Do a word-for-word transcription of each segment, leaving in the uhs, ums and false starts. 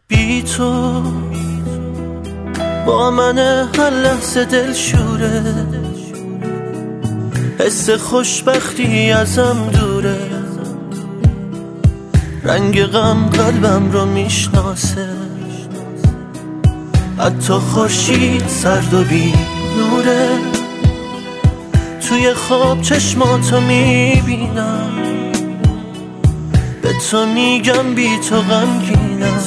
بی تو با من هر لحظه دل شوره، حس خوشبختی ازم دوره، رنگ غم قلبم رو میشناسه، حتی خورشید سرد و بی نوره. توی خواب چشماتو میبینم، به تو میگم بی تو غمگینم،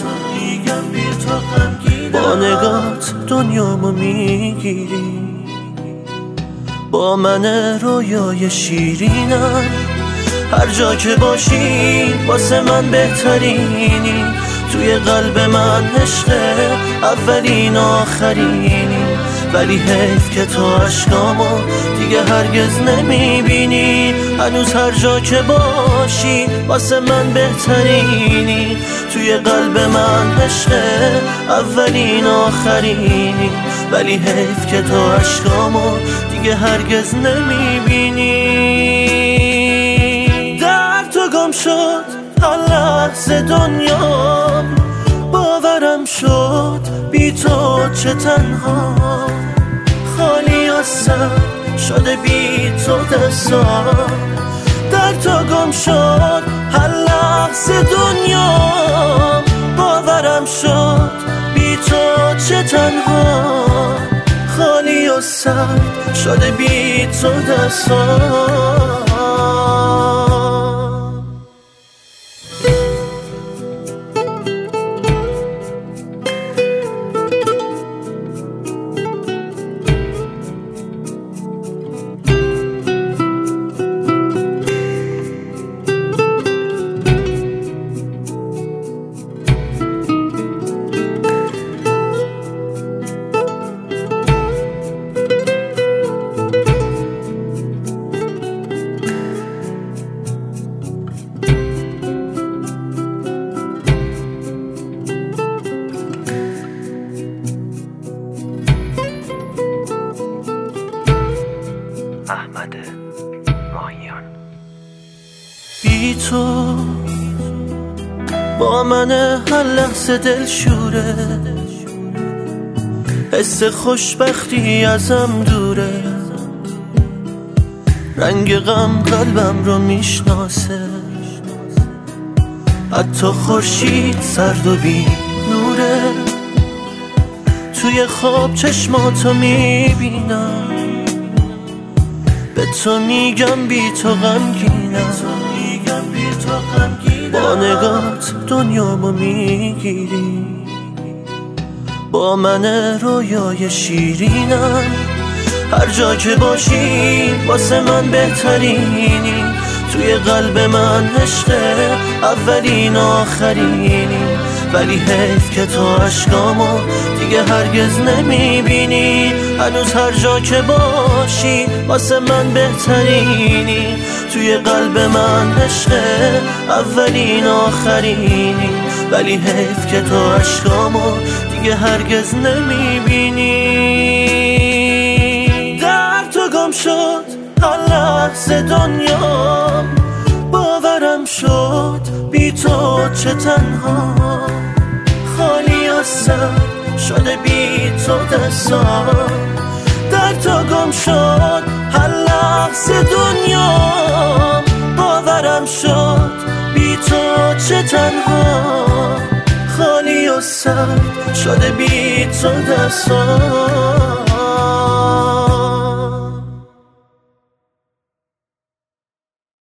با نگات دنیامو میگیری، با من رویای شیرینم. هر جا که باشی واسه من بهترینی، توی قلب من عشق اولین آخرینی. ولی حیف که تو عشقامو دیگه هرگز نمیبینی، هنوز هر جا که باشی واسه من بهترینی، توی قلب من عشق اولین آخرینی. ولی حیف که تو عشقامو دیگه هرگز نمیبینی. در تو گم شد هر لحظه دنیام، باورم شد بی تو چه تنها، خالی از سر شده بی تو دستام. در تو گم شد هر لحظه دنیام، باورم شد بی تو چه تنها، خالی و سرد شده بی تو دستام. احمد ماهیان. بی تو با من هر لحظه دل شوره، حس خوشبختی ازم دوره، رنگ غم قلبم رو میشناسه، حتی خورشید سرد و بی نوره. توی خواب چشماتو میبینم، به تو میگم بی تو غمگینم، با نگات دنیامو میگیری، با من رویای شیرینم. هر جا که باشی واسه من بهترینی، توی قلب من عشق اولین آخرینی. ولی حیف که تو عشقامو دیگه هرگز نمیبینی، هنوز هر جا که باشی واسه من بهترینی، توی قلب من عشق اولین آخرینی. ولی حیف که تو عشقامو دیگه هرگز نمیبینی. در تو گم شد هر لحظه دنیام، باورم شد بی تو چه تنها، خالی از سر شده بی تو دستام. در تو گم شد هر لحظه دنیام، باورم شد بی تو چه تنها، خالی و سرد شده بی تو دستام.